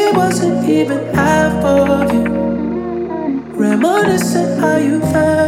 wasn't even half of you. Reminiscing how you felt.